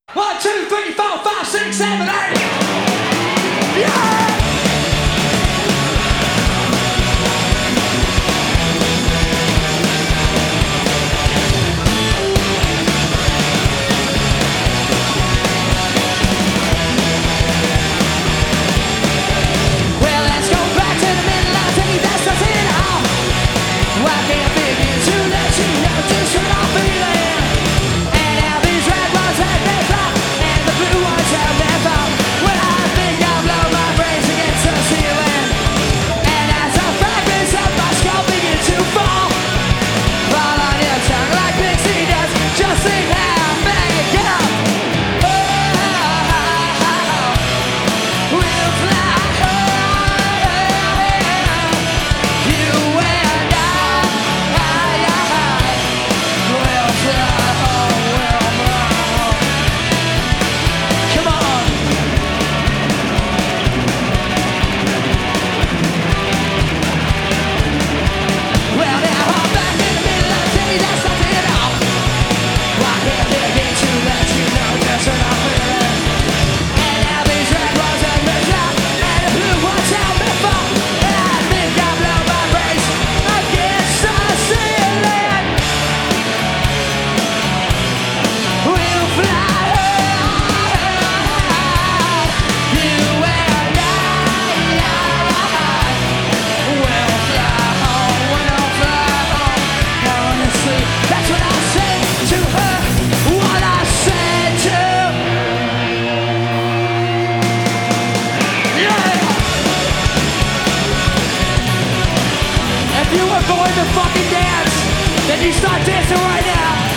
1, 2, 3, 4, 5, 6, 7, 8. Yeah! Well, let's go back to the middle of the day. That's not it all. Why can't I begin to let you know just what I'm feeling? And now these red ones have been fought, and the blue ones have been fought. When I think I'll blow my brains against the ceiling, and as the fragments of my skull begin to fall on your tongue like Pixie does, just think how make up. We'll fly. You and I will fly. Come on. Well, now I'm back in the middle of the day. That's not it all. Why can't I begin to let you know just what I'm feeling? And now these red ones have been shot, and the blue ones have been fought. And I think I'll blow my brains against the ceiling. We'll fly. You and I will fly home. We'll fly home. Honestly, that's what I said to her. What I said to. Yeah. If you were going to fucking dance, then you start dancing right now.